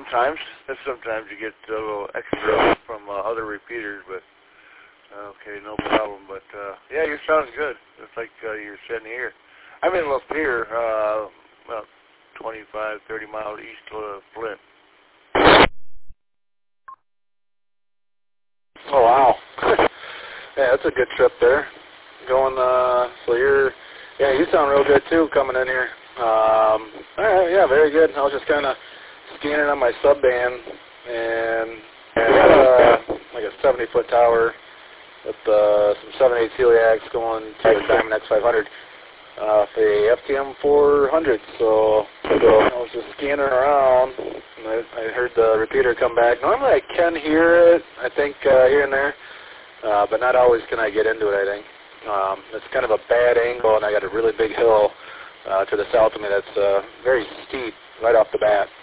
sometimes. Sometimes you get a little extra from other repeaters, but okay, no problem. But yeah, you're sounding good. It's like you're sitting here. I'm in Lapeer, about 25, 30 miles east of Flint. Oh wow. Yeah, that's a good trip there. Going, so you sound real good too coming in here. All right, yeah, very good. I was just kind of scanning on my subband, and I got like a 70-foot tower with some 7/8 celiacs going to the Diamond X500, the FTM 400. So I was just scanning around, and I heard the repeater come back. Normally I can hear it, I think, here and there, but not always can I get into it, I think. It's kind of a bad angle, and I got a really big hill to the south of me that's very steep right off the bat.